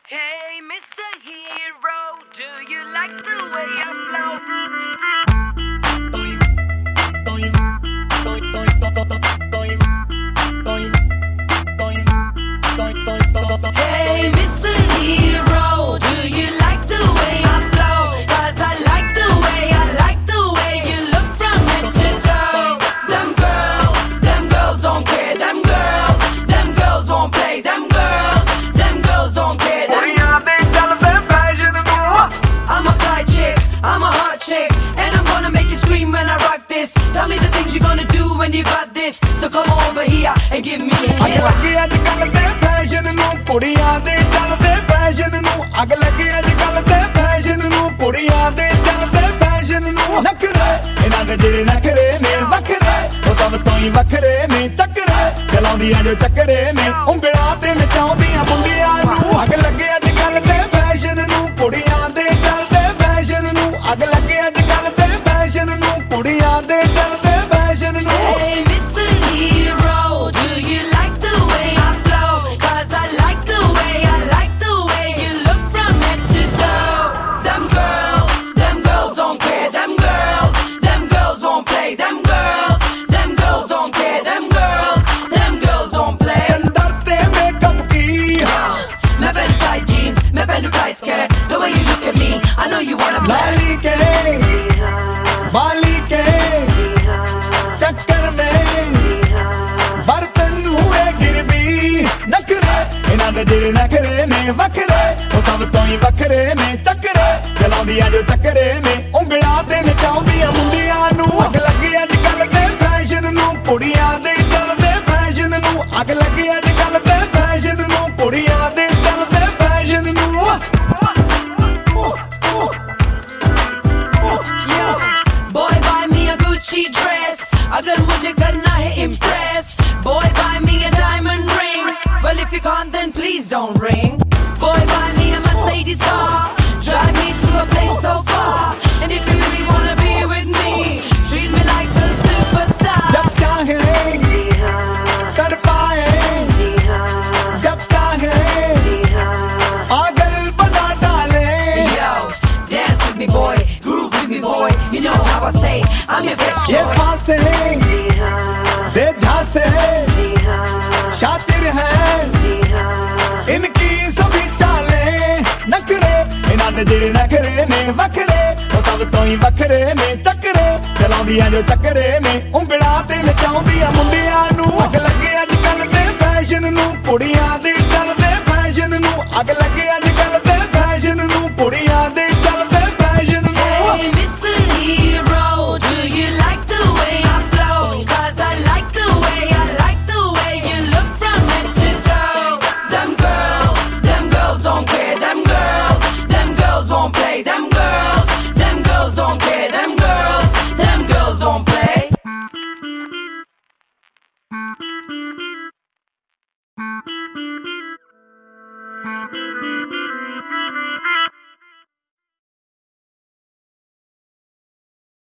Hey, Mr. Hero, do you like the way I flow? Hey, Mr. Hero, do you like the way I flow? 'Cause I like the way you look from head to toe. Them girls don't care. Them girls won't play. Them girls don't care. I'm a fly chick, I'm a hot chick, and I'm gonna make you scream when I rock this. Tell me the things you're gonna do when you got this. So come over here and give me a kiss. ਅੱਗ ਲੱਗੀ ਅੱਜ ਕੱਲ ਤੇ fashion ਨੂੰ ਕੁੜੀਆਂ ਦੇ ਚੱਲਦੇ fashion ਨੂੰ ਅੱਗ ਲੱਗੀ ਅੱਜ ਕੱਲ ਤੇ ਫੈਸ਼ਨ ਨੂੰ ਕੁੜੀਆਂ ਦੇ ਚੱਲਦੇ ਫੈਸ਼ਨ ਨੂੰ ਨਖਰੇ ਇਹਨਾਂ ਦੇ ਜਿਹੜੇ ਨਖਰੇ ਨੇ ਵੱਖਰੇ ਉਹ ਸਭ ਤੋਂ ਹੀ ਵੱਖਰੇ ਨੇ ਚੱਕਰੇ ਚਲਾਉਂਦੀਆਂ ਜੋ ਚੱਕਰੇ ਨੇ ਉਂਗਲਾਂ ਤੇ ਨਚਾਉਂਦੀਆਂ ਮੁੰਡਿਆਂ ਨੂੰ ਅੱਗ ਲੱਗੀ ਅੱਜ ਕੱਲ ਤੇ ਫੈਸ਼ਨ ਨੂੰ ਕੁੜੀਆਂ ਦੇ ਚੱਲਦੇ ਫੈਸ਼ਨ ਨੂੰ ਅੱਗ ਲੱਗੀ ਅੱਜ ਕੱਲ ਤੇ ਫੈਸ਼ਨ ਨੂੰ ਕੁੜੀਆਂ ਦੇ ਚੱਲਦੇ ਫੈਸ਼ਨ ਨੂੰ Hey, Mr. Hero, do you like the way I flow? 'Cause I like the way you look from head to toe. Them girls don't care. Them girls won't play. Them girls don't care. Them girls don't play. Chandar ते makeup की मैं पहनू tight jeans, मैं पहनू tight skirt. The way you look at me, I know you wanna flirt. लाली के जी हाँ, बाली के जी हाँ, ਚੱਕਰ में ਬਰਤਨ ਹੋਏ ਗਿਰਬੀ ਨਖਰੇ ਇਹਨਾਂ ਦੇ ਜਿਹੜੇ ਨਖਰੇ ਨੇ ਵੱਖਰੇ ਉਹ ਸਭ ਤੋਂ ਹੀ ਵੱਖਰੇ ਨੇ ਚੱਕਰੇ ਚਲਾਉਂਦੀਆਂ ਜੋ ਚੱਕਰੇ ਨੇ ਉਂਗਲਾਂ ਤੇ ਨਚਾਉਂਦੀਆਂ ਮੁੰਡਿਆਂ ਨੂੰ ਅੱਗ ਲੱਗੀ ਅੱਜ ਕੱਲ ਤੇ ਫੈਸ਼ਨ ਨੂੰ ਕੁੜੀਆਂ ਦੇ ਚੱਲਦੇ ਫੈਸ਼ਨ ਨੂੰ ਅੱਗ ਲੱਗੀ ਅੱਜ ਕੱਲ ਤੇ ਫੈਸ਼ਨ ਨੂੰ ਕੁੜੀਆਂ ਦੇ ਚੱਲਦੇ ਫੈਸ਼ਨ ਨੂੰ Boy, buy me a Gucci dress. अगर मुझे करना है impress. Boy, buy me a diamond ring. Well, if you can't, then please don't ring. Boy, buy me a Mercedes car. Drive me to a place so far. And if you really wanna be with me, treat me like a superstar. जब चाहे जी हाँ, कर पाए जी हाँ, जब चाहे जी हाँ. पागल बना डाले Yo, dance with me, boy. Groove with me, boy. You know how I say, I'm your best ये choice. फांसे जी हाँ, दे झांसे जी हाँ, शातिर हैं जी हाँ. इनकी सभी चालें नखरे ਇਹਨਾਂ ਦੇ ਜਿਹੜੇ ਨਖਰੇ ਨੇ ਵੱਖਰੇ ਉਹ ਸਭ ਤੋਂ ਹੀ ਵੱਖਰੇ ਨੇ ਚੱਕਰੇ ਚਲਾਉਂਦੀਆਂ ਜੋ ਚੱਕਰੇ ਨੇ ਉਂਗਲਾਂ ਤੇ ਨਚਾਉਂਦੀਆਂ ਮੁੰਡਿਆਂ ਨੂੰ ਅੱਗ ਲੱਗੇ ਅੱਜ ਕੱਲ ਤੇ ਫੈਸ਼ਨ ਨੂੰ ਕੁੜੀਆਂ ਦੇ ਚੱਲਦੇ ਫੈਸ਼ਨ ਨੂੰ ਅੱਗ ਲੱਗੇ